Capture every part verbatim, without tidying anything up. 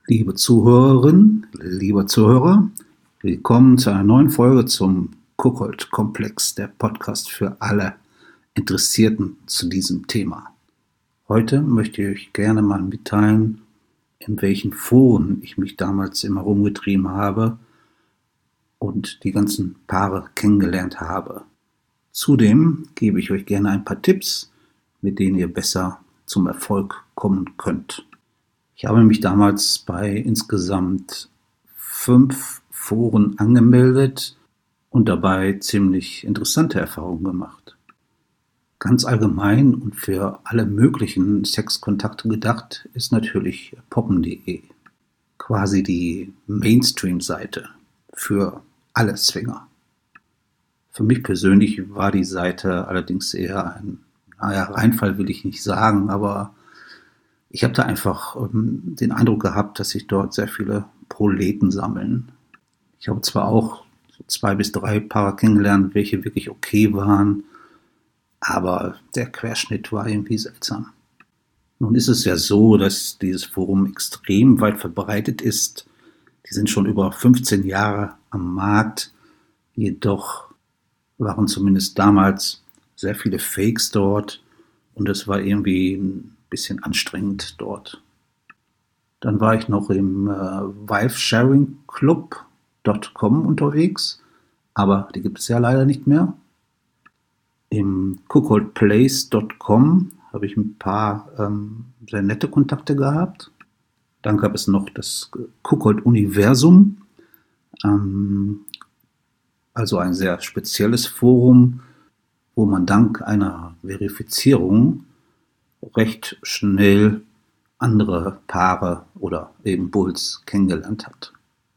Liebe Zuhörerin, lieber Zuhörer, willkommen zu einer neuen Folge zum Kuckold-Komplex, der Podcast für alle Interessierten zu diesem Thema. Heute möchte ich euch gerne mal mitteilen, in welchen Foren ich mich damals immer rumgetrieben habe und die ganzen Paare kennengelernt habe. Zudem gebe ich euch gerne ein paar Tipps, mit denen ihr besser zum Erfolg kommen könnt. Ich habe mich damals bei insgesamt fünf Foren angemeldet und dabei ziemlich interessante Erfahrungen gemacht. Ganz allgemein und für alle möglichen Sexkontakte gedacht ist natürlich poppen punkt de, quasi die Mainstream-Seite für alle Swinger. Für mich persönlich war die Seite allerdings eher ein, naja, Reinfall will ich nicht sagen, aber ich habe da einfach ähm, den Eindruck gehabt, dass sich dort sehr viele Proleten sammeln. Ich habe zwar auch so zwei bis drei Paare kennengelernt, welche wirklich okay waren, aber der Querschnitt war irgendwie seltsam. Nun ist es ja so, dass dieses Forum extrem weit verbreitet ist. Die sind schon über fünfzehn Jahre am Markt, jedoch waren zumindest damals sehr viele Fakes dort und es war irgendwie ein bisschen anstrengend dort. Dann war ich noch im äh, wife sharing club punkt com unterwegs, aber die gibt es ja leider nicht mehr. Im kuckoldplace punkt com habe ich ein paar ähm, sehr nette Kontakte gehabt. Dann gab es noch das Kuckold-Universum, ähm, also ein sehr spezielles Forum, wo man dank einer Verifizierung recht schnell andere Paare oder eben Bulls kennengelernt hat.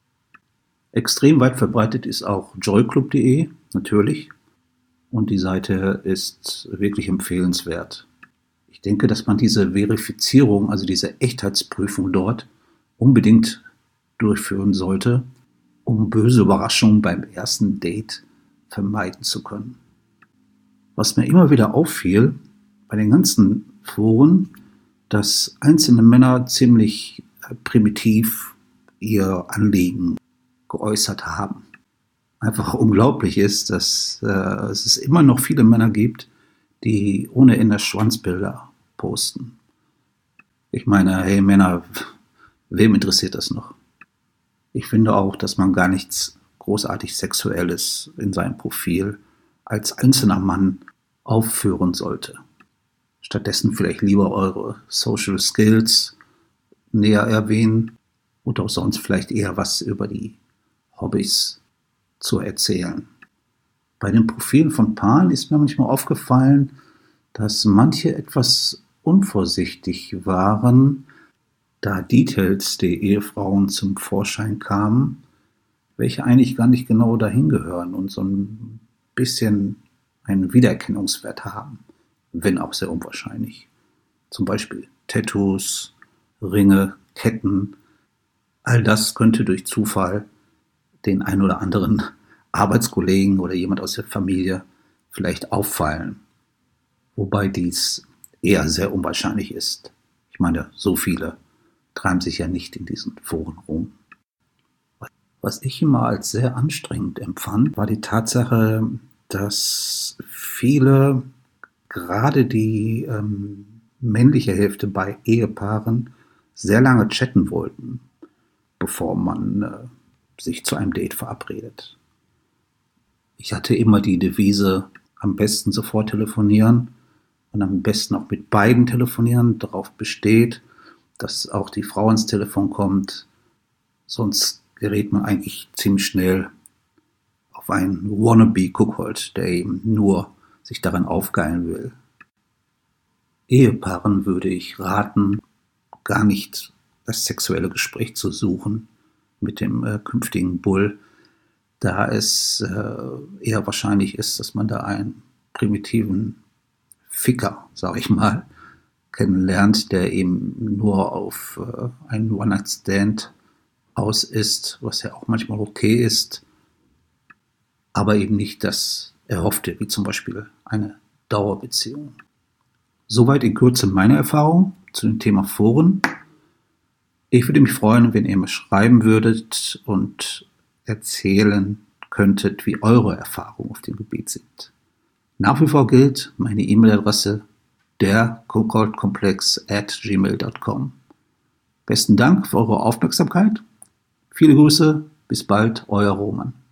Extrem weit verbreitet ist auch joyclub punkt de, natürlich. Und die Seite ist wirklich empfehlenswert. Ich denke, dass man diese Verifizierung, also diese Echtheitsprüfung dort unbedingt durchführen sollte, um böse Überraschungen beim ersten Date vermeiden zu können. Was mir immer wieder auffiel bei den ganzen Foren, dass einzelne Männer ziemlich primitiv ihr Anliegen geäußert haben. Einfach unglaublich ist, dass äh, es immer noch viele Männer gibt, die ohne Ende Schwanzbilder posten. Ich meine, hey Männer, wem interessiert das noch? Ich finde auch, dass man gar nichts großartig Sexuelles in seinem Profil als einzelner Mann aufführen sollte. Stattdessen vielleicht lieber eure Social Skills näher erwähnen und auch sonst vielleicht eher was über die Hobbys zu erzählen. Bei den Profilen von Paaren ist mir manchmal aufgefallen, dass manche etwas unvorsichtig waren, da Details der Ehefrauen zum Vorschein kamen, welche eigentlich gar nicht genau dahin gehören und so ein bisschen einen Wiedererkennungswert haben, wenn auch sehr unwahrscheinlich. Zum Beispiel Tattoos, Ringe, Ketten. All das könnte durch Zufall den ein oder anderen Arbeitskollegen oder jemand aus der Familie vielleicht auffallen. Wobei dies eher sehr unwahrscheinlich ist. Ich meine, so viele treiben sich ja nicht in diesen Foren rum. Was ich immer als sehr anstrengend empfand, war die Tatsache, dass viele, gerade die ähm, männliche Hälfte bei Ehepaaren, sehr lange chatten wollten, bevor man äh, sich zu einem Date verabredet. Ich hatte immer die Devise, am besten sofort telefonieren und am besten auch mit beiden telefonieren, darauf besteht, dass auch die Frau ans Telefon kommt, sonst gerät man eigentlich ziemlich schnell auf einen Wannabe-Kuckold, der eben nur sich darin aufgeilen will. Ehepaaren würde ich raten, gar nicht das sexuelle Gespräch zu suchen mit dem äh, künftigen Bull, da es äh, eher wahrscheinlich ist, dass man da einen primitiven Ficker, sag ich mal, kennenlernt, der eben nur auf äh, einen One-Night-Stand aus ist, was ja auch manchmal okay ist, aber eben nicht das Erhoffte, wie zum Beispiel eine Dauerbeziehung. Soweit in Kürze meine Erfahrung zu dem Thema Foren. Ich würde mich freuen, wenn ihr mir schreiben würdet und erzählen könntet, wie eure Erfahrungen auf dem Gebiet sind. Nach wie vor gilt meine E-Mail-Adresse der Kuckoldkomplex at gmail punkt com. Besten Dank für eure Aufmerksamkeit. Viele Grüße, bis bald, euer Roman.